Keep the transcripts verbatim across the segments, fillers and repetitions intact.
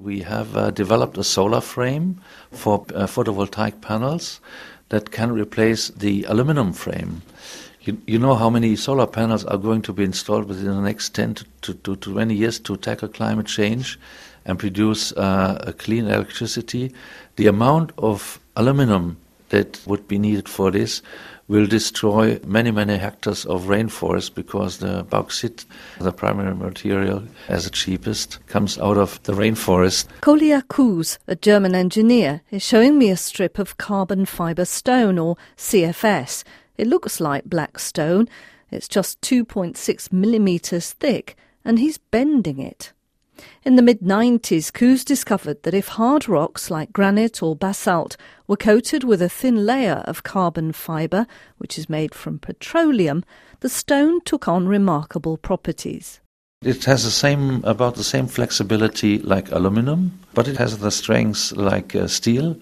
We have uh, developed a solar frame for uh, photovoltaic panels that can replace the aluminum frame. You, you know how many solar panels are going to be installed within the next ten to, to, to twenty years to tackle climate change and produce uh, a clean electricity. The amount of aluminum that would be needed for this will destroy many, many hectares of rainforest because the bauxite, the primary material, as the cheapest, comes out of the rainforest. Kolja Koos, a German engineer, is showing me a strip of carbon fibre stone, or C F S. It looks like black stone. It's just two point six millimetres thick, and he's bending it. In the mid nineties, Koos discovered that if hard rocks like granite or basalt were coated with a thin layer of carbon fibre, which is made from petroleum, the stone took on remarkable properties. It has the same, about the same flexibility like aluminum, but it has the strengths like uh, steel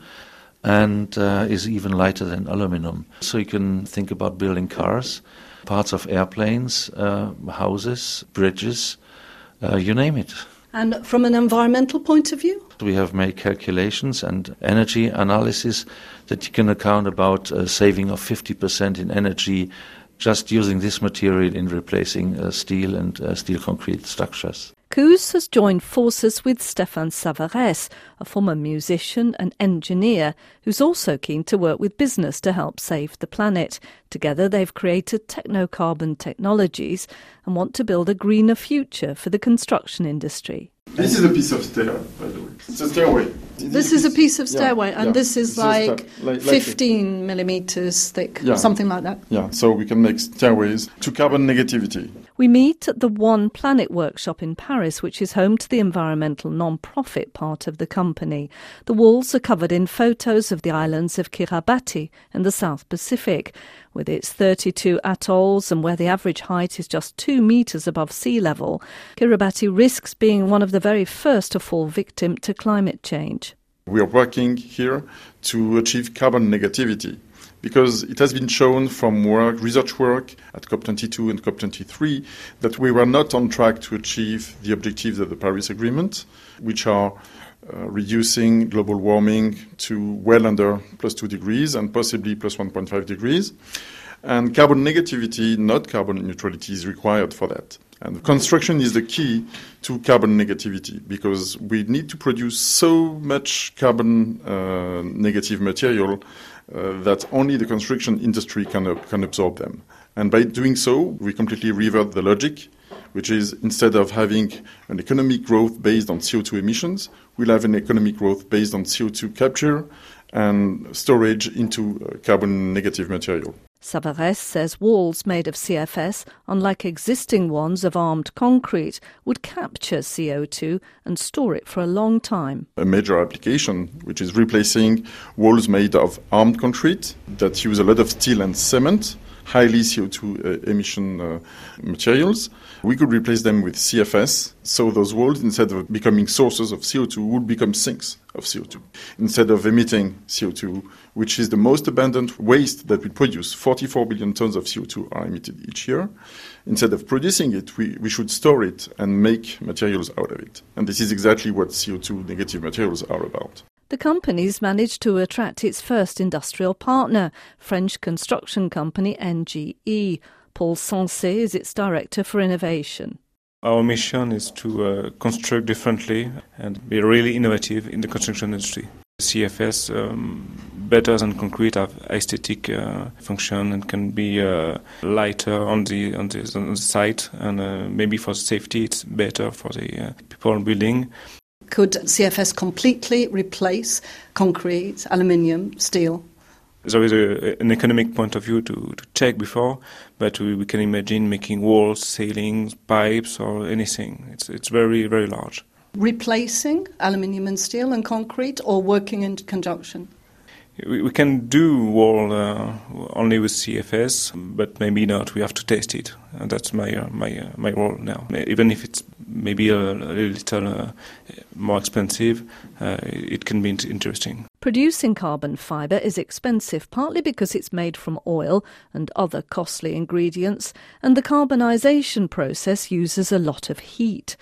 and uh, is even lighter than aluminum. So you can think about building cars, parts of airplanes, uh, houses, bridges, uh, you name it. And from an environmental point of view? We have made calculations and energy analysis that you can account about a saving of fifty percent in energy just using this material in replacing uh, steel and uh, steel concrete structures. Koos has joined forces with Stéphane Savarès, a former musician and engineer who's also keen to work with business to help save the planet. Together they've created technocarbon technologies and want to build a greener future for the construction industry. This is a piece of stair, by the way. It's a stairway. This is a piece of stairway, yeah, and yeah. this is this like, is like, like fifteen millimetres thick, yeah. something like that. Yeah, so we can make stairways to carbon negativity. We meet at the One Planet workshop in Paris, which is home to the environmental non-profit part of the company. The walls are covered in photos of the islands of Kiribati in the South Pacific. With its thirty-two atolls and where the average height is just two metres above sea level, Kiribati risks being one of the very first to fall victim to climate change. We are working here to achieve carbon negativity because it has been shown from work, research work at COP twenty-two and COP twenty-three that we were not on track to achieve the objectives of the Paris Agreement, which are uh, reducing global warming to well under plus two degrees and possibly plus one point five degrees. And carbon negativity, not carbon neutrality, is required for that. And construction is the key to carbon negativity because we need to produce so much carbon uh, negative material uh, that only the construction industry can, uh, can absorb them. And by doing so, we completely revert the logic, which is instead of having an economic growth based on C O two emissions, we'll have an economic growth based on C O two capture and storage into uh, carbon negative material. Savarès says walls made of C F S, unlike existing ones of armed concrete, would capture C O two and store it for a long time. A major application, which is replacing walls made of armed concrete that use a lot of steel and cement, highly C O two uh, emission uh, materials. We could replace them with C F S, so those walls, instead of becoming sources of C O two, would become sinks of C O two. Instead of emitting C O two, which is the most abundant waste that we produce, forty-four billion tons of C O two are emitted each year. Instead of producing it, we, we should store it and make materials out of it. And this is exactly what C O two negative materials are about. The company's managed to attract its first industrial partner, French construction company N G E. Paul Sensé is its director for innovation. Our mission is to uh, construct differently and be really innovative in the construction industry. C F S, um, better than concrete, have aesthetic uh, function and can be uh, lighter on the, on the on the site, and uh, maybe for safety it's better for the uh, people building. Could C F S completely replace concrete, aluminium, steel? There is a, an economic point of view to, to check before, but we, we can imagine making walls, ceilings, pipes, or anything. It's it's very, very large. Replacing aluminium and steel and concrete, or working in conjunction? We, we can do wall uh, only with C F S, but maybe not. We have to test it. And that's my uh, my uh, my role now. Even if it's maybe a, a little uh, more expensive, uh, it can be interesting. Producing carbon fibre is expensive, partly because it's made from oil and other costly ingredients, and the carbonisation process uses a lot of heat.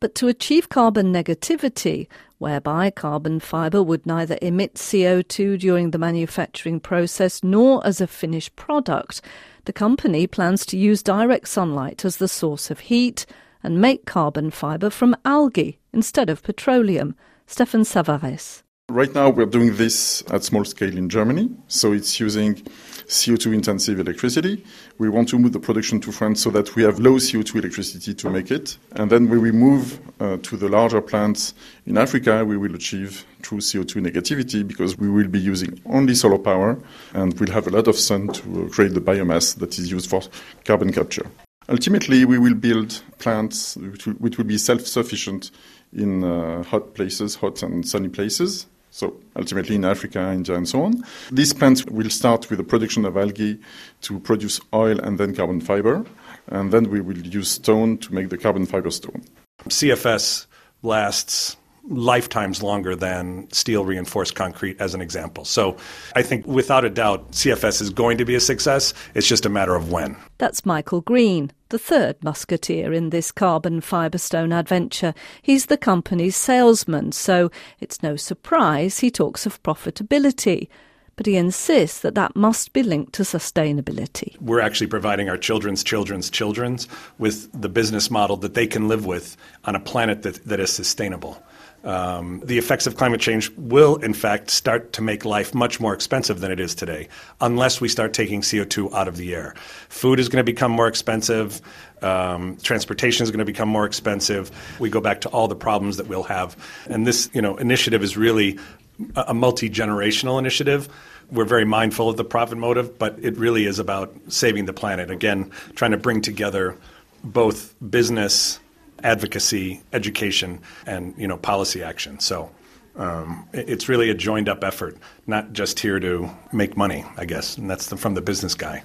But to achieve carbon negativity, whereby carbon fibre would neither emit C O two during the manufacturing process nor as a finished product, the company plans to use direct sunlight as the source of heat and make carbon fibre from algae instead of petroleum. Stéphane Savares. Right now we're doing this at small scale in Germany, so it's using C O two intensive electricity. We want to move the production to France so that we have low C O two electricity to make it. And then when we move uh, to the larger plants in Africa, we will achieve true C O two negativity because we will be using only solar power and we'll have a lot of sun to uh, create the biomass that is used for carbon capture. Ultimately, we will build plants which will, which will be self-sufficient in uh, hot places, hot and sunny places. So ultimately in Africa, India and so on. These plants will start with the production of algae to produce oil and then carbon fiber. And then we will use stone to make the carbon fiber stone. C F S lasts lifetimes longer than steel reinforced concrete, as an example. So I think without a doubt, C F S is going to be a success. It's just a matter of when. That's Michael Green, the third musketeer in this carbon fibre stone adventure. He's the company's salesman, so it's no surprise he talks of profitability. But he insists that that must be linked to sustainability. We're actually providing our children's children's children's with the business model that they can live with on a planet that, that is sustainable. Um, the effects of climate change will, in fact, start to make life much more expensive than it is today, unless we start taking C O two out of the air. Food is going to become more expensive. Um, transportation is going to become more expensive. We go back to all the problems that we'll have. And this, you know, initiative is really a, a multi-generational initiative. We're very mindful of the profit motive, but it really is about saving the planet. Again, trying to bring together both business, advocacy, education, and, you know, policy action. So um, it's really a joined-up effort, not just here to make money, I guess, and that's the, from the business guy.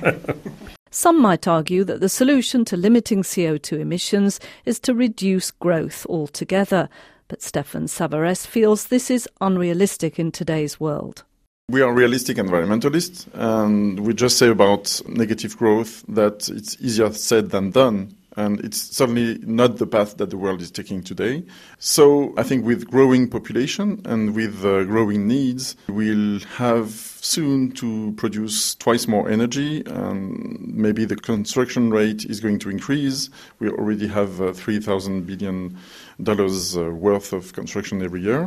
Some might argue that the solution to limiting C O two emissions is to reduce growth altogether, but Stéphane Savares feels this is unrealistic in today's world. We are realistic environmentalists, and we just say about negative growth that it's easier said than done. And it's certainly not the path that the world is taking today. So I think with growing population and with uh, growing needs, we'll have soon to produce twice more energy. And maybe the construction rate is going to increase. We already have uh, three thousand billion dollars uh, worth of construction every year.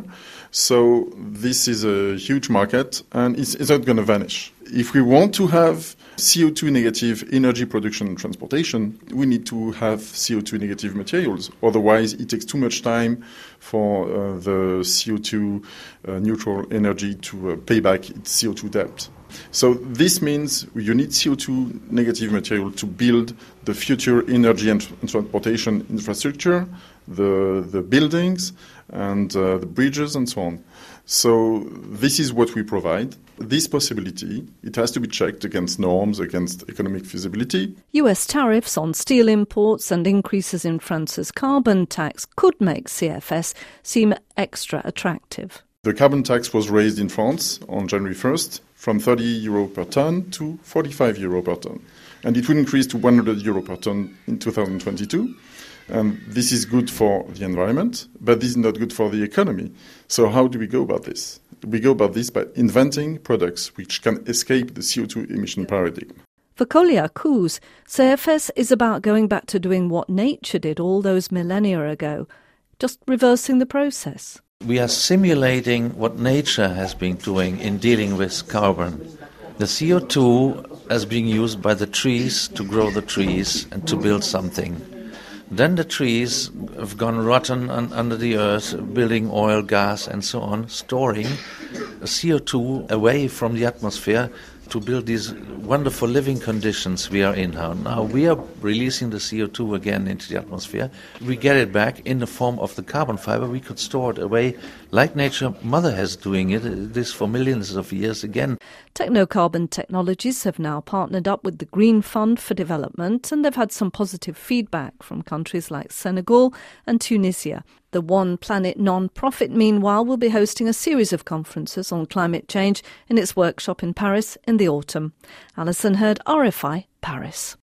So this is a huge market, and it's, it's not going to vanish. If we want to have C O two negative energy production and transportation, we need to have C O two negative materials. Otherwise, it takes too much time for uh, the C O two uh, neutral energy to uh, pay back its C O two debt. So this means you need C O two negative material to build the future energy and transportation infrastructure, the, the buildings and uh, the bridges and so on. So this is what we provide. This possibility, it has to be checked against norms, against economic feasibility. U S tariffs on steel imports and increases in France's carbon tax could make C F S seem extra attractive. The carbon tax was raised in France on January first from thirty euro per ton to forty-five euro per ton. And it will increase to one hundred euro per ton in two thousand twenty-two. And this is good for the environment, but this is not good for the economy. So how do we go about this? We go about this by inventing products which can escape the C O two emission paradigm. For Collier Couze, C F S is about going back to doing what nature did all those millennia ago, just reversing the process. We are simulating what nature has been doing in dealing with carbon. The C O two is being used by the trees to grow the trees and to build something. Then the trees have gone rotten un- under the earth, building oil, gas and so on, storing C O two away from the atmosphere to build these wonderful living conditions we are in now. Now we are releasing the C O two again into the atmosphere. We get it back in the form of the carbon fiber. We could store it away like nature mother has doing it, this for millions of years again. Technocarbon Technologies have now partnered up with the Green Fund for Development, and they've had some positive feedback from countries like Senegal and Tunisia. The One Planet non-profit, meanwhile, will be hosting a series of conferences on climate change in its workshop in Paris in the autumn. Alison Hurd, R F I, Paris.